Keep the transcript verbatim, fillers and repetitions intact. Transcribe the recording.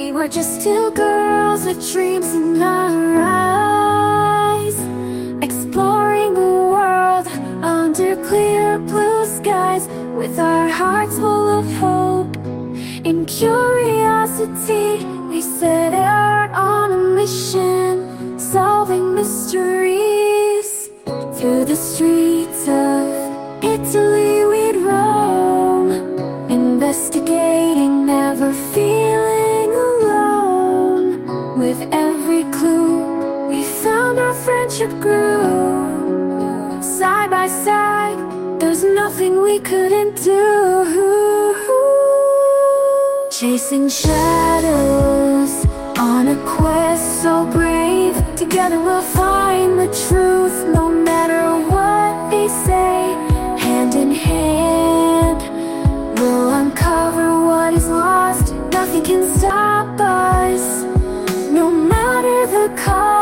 We were just two girls with dreams in our eyes, exploring the world under clear blue skies, with our hearts full of hope and curiosity. We set out on a mission, solving mysteries. Through the streets of Italy we'd roam, investigating, never feeling alone. With every clue we found, our friendship grew. Side by side, there's nothing we couldn't do. Chasing shadows on a quest so brave, together we'll find the truth, no matter what they say. Hand in hand, we'll uncover what is lost. Nothing can stop us, no matter the cost.